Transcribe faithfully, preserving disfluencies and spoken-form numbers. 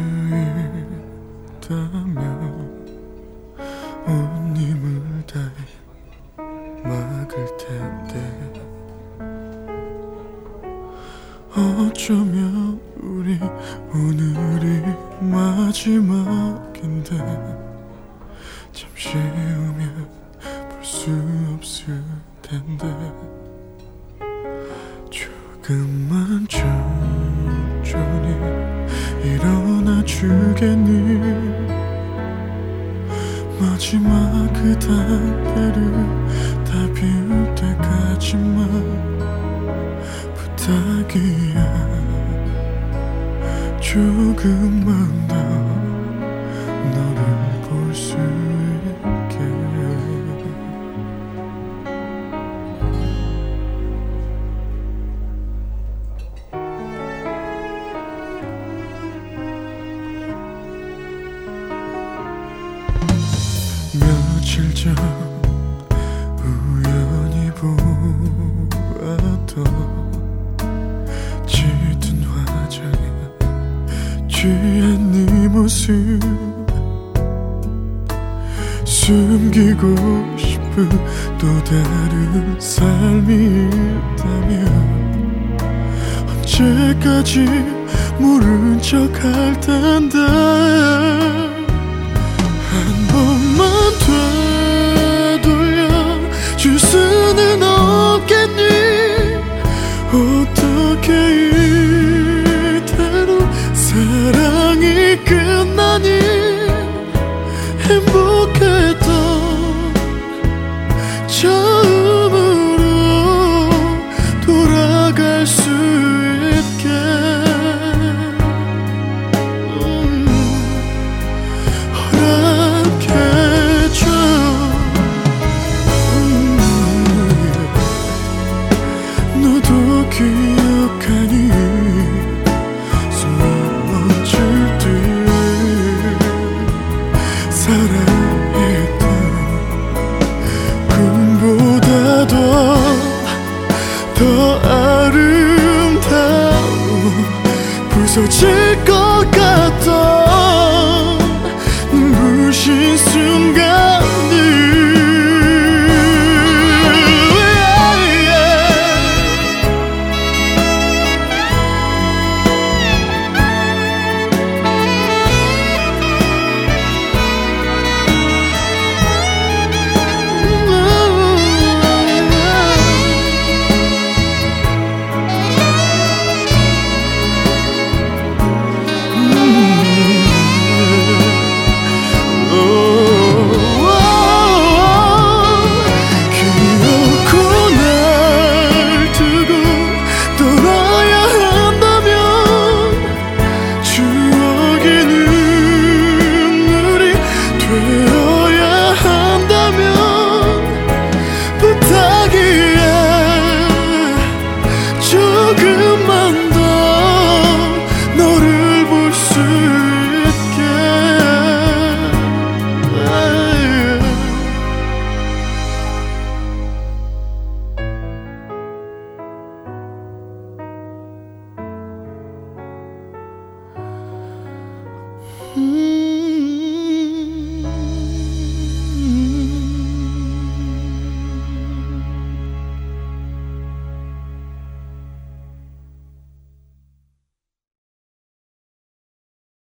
있다면 온 힘을 다해 막을 텐데 어쩌면 우리 오늘이 마지막인데 잠시 후면 볼 수 없을 텐데 조금만 천천히 일어나 주겠니 마지막 그 단계를 다 비울 때까지만 부탁이야 조금만 더 너를 볼 수 있게 며칠 전 우연히 보았던 짙은 화장에 취한 네 모습 숨기고 싶은 또 다른 삶이 있다면 언제까지 모른 척 할 텐데